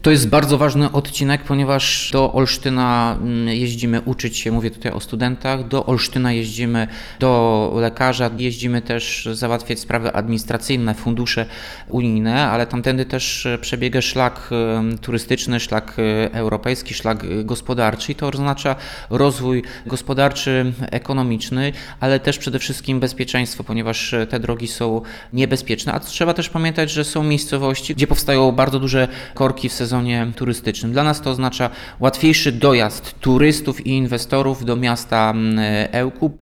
To jest bardzo ważny odcinek, ponieważ do Olsztyna jeździmy uczyć się, mówię tutaj o studentach, do Olsztyna jeździmy do lekarza, jeździmy też załatwiać sprawy administracyjne, fundusze unijne, ale tamtędy też przebiega szlak turystyczny, szlak europejski, szlak gospodarczy i to oznacza rozwój gospodarczy, ekonomiczny, ale też przede wszystkim bezpieczeństwo, ponieważ te drogi są niebezpieczne, a trzeba też pamiętać, że są miejscowości, gdzie powstają bardzo duże korki w sezonie turystycznym. Dla nas to oznacza łatwiejszy dojazd turystów i inwestorów do miasta Ełku.